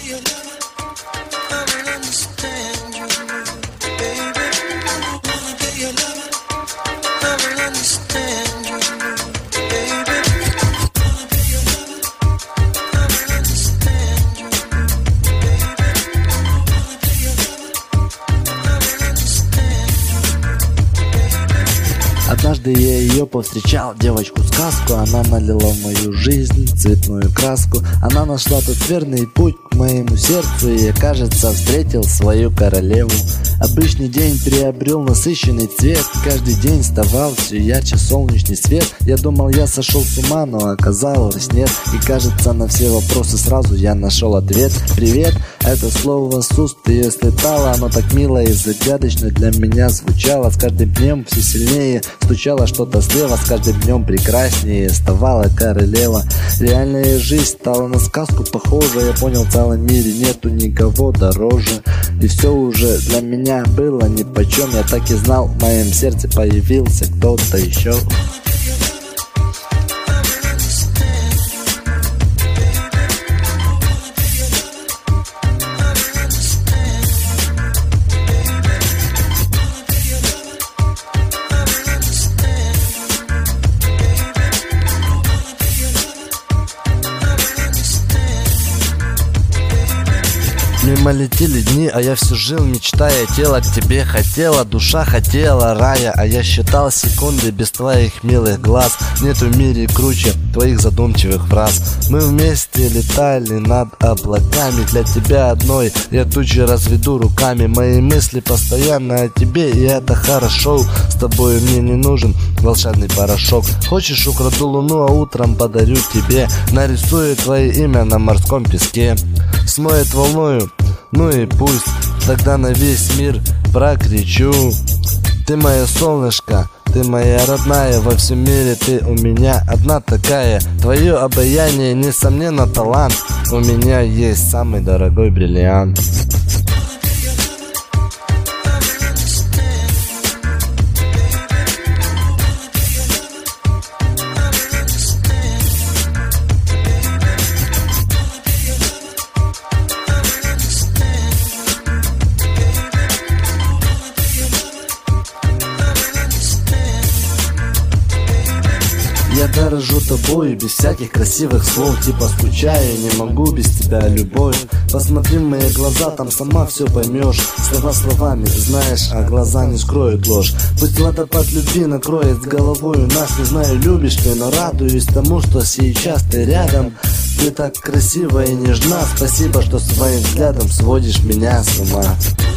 Однажды я ее повстречал, девочку-сказку. Она налила в мою жизнь цветную краску. Она нашла тот верный путь к моему сердцу. И я, кажется, встретил свою королеву. Обычный день приобрел насыщенный цвет. Каждый день вставал все ярче солнечный свет. Я думал, я сошел с ума, но оказалось нет. И кажется, на все вопросы сразу я нашел ответ. Привет, это слово с уст ее слетало. Оно так мило и загадочно для меня звучало. С каждым днем все сильнее стучало что-то слева. С каждым днем прекраснее ставала королева. Реальная жизнь стала на сказку похожа. Я понял, в целом мире нету никого дороже. И все уже для меня было нипочем. Я так и знал, в моем сердце появился кто-то еще. Мимо летели дни, а я все жил, мечтая. Тело к тебе хотела, душа хотела рая. А я считал секунды без твоих милых глаз. Нету в мире круче твоих задумчивых фраз. Мы вместе летали над облаками. Для тебя одной я тучи разведу руками. Мои мысли постоянно о тебе, и это хорошо. С тобой мне не нужен волшебный порошок. Хочешь, украду луну, а утром подарю тебе. Нарисую твое имя на морском песке. Смоет волною, ну и пусть. Тогда на весь мир прокричу: ты мое солнышко, ты моя родная. Во всем мире ты у меня одна такая. Твое обаяние, несомненно, талант. У меня есть самый дорогой бриллиант. Я дорожу тобой без всяких красивых слов. Типа скучаю, не могу без тебя, любовь. Посмотри в мои глаза, там сама все поймешь. Слова словами, знаешь, а глаза не скроют ложь. Пусть водопад любви накроет с головой нас. Не знаю, любишь ты, но радуюсь тому, что сейчас ты рядом. Ты так красива и нежна. Спасибо, что своим взглядом сводишь меня с ума.